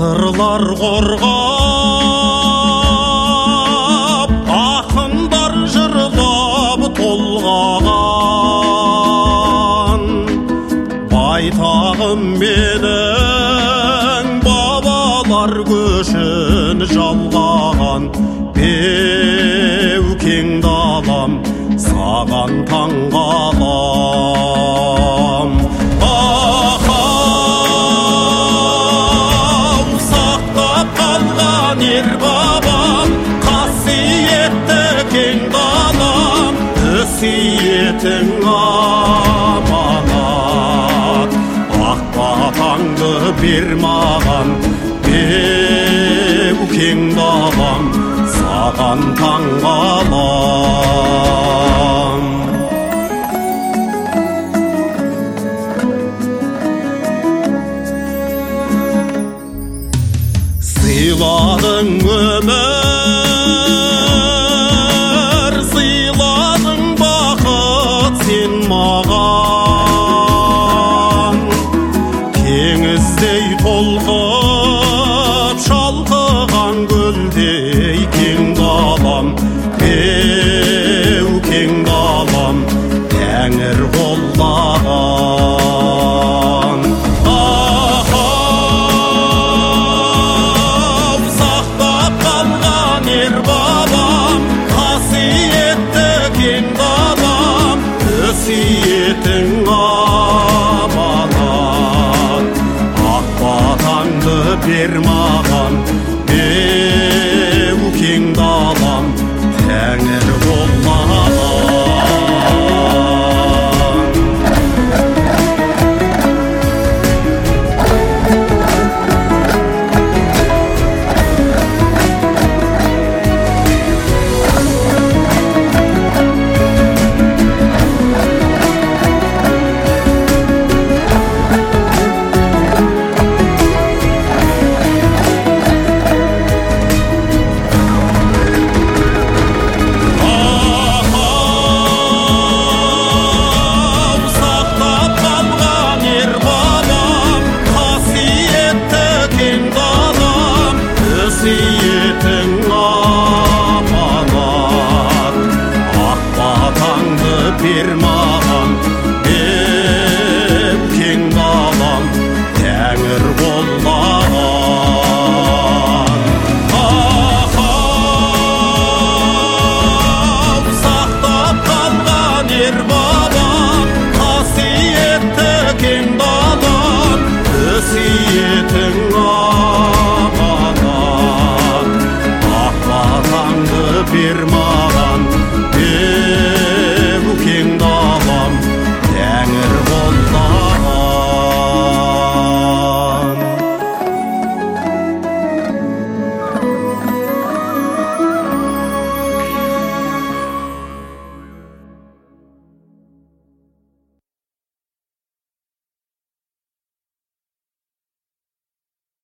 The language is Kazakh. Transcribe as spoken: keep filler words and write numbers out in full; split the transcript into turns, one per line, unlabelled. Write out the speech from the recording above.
сырлар қорғап, ақындар жырлап толғаған. Байтағым менің бабалар көшін жалғаған. Беу кең далам, саған таңғалам. Ахау, сақтап қалған ер бабам, қасиетті кең далам, өсиетің аманат. Ақ батаңды бер маған, беу кең далам, саған таңғалам. Сыйладың өмір, сыйладың бақыт сен маған. Теңіздей толқып шалқыған гүлдей кең далам, беу кең далам, тәңір қолдаған. Ахау, сақтап қалған ер бабам, қасиетті кең далам, өсиетің аманат. Ақ батаңды бер маған,